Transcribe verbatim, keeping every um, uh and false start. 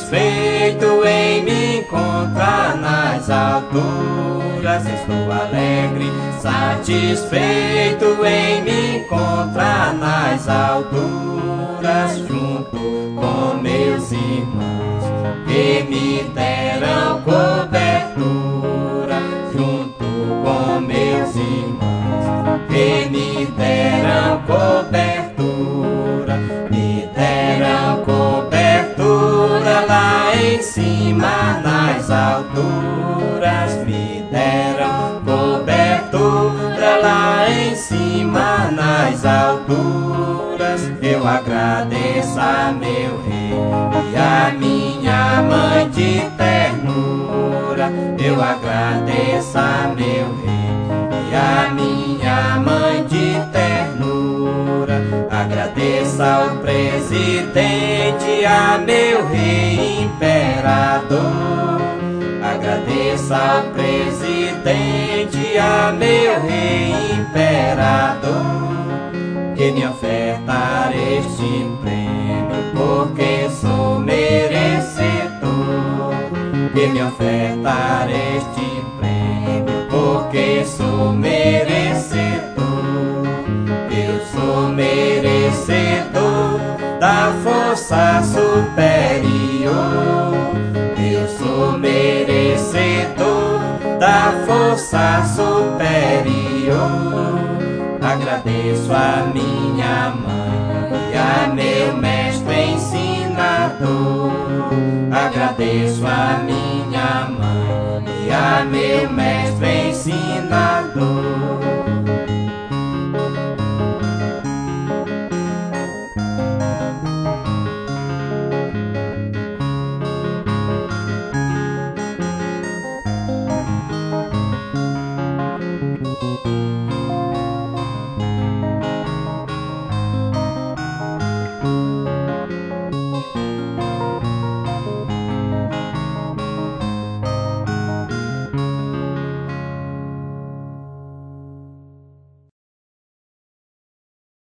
Satisfeito em me encontrar nas alturas, estou alegre. Satisfeito em me encontrar nas alturas, junto com meus irmãos que me deram cobertura, junto com meus irmãos que me deram cobertura, me deram cobertura lá em cima nas alturas, me deram cobertura lá em cima nas alturas. Eu agradeço a meu rei e a minha mãe de ternura, eu agradeço a meu rei e a minha mãe de ternura. Agradeço ao presidente, a meu rei imperador, agradeço ao presidente, a meu rei imperador, que me ofertar este prêmio, porque sou merecedor, que me ofertar este prêmio, porque sou merecedor. Eu sou merecedor da força superior, eu sou merecedor da força superior. Agradeço a minha mãe e a meu mestre ensinador, agradeço a minha mãe e a meu mestre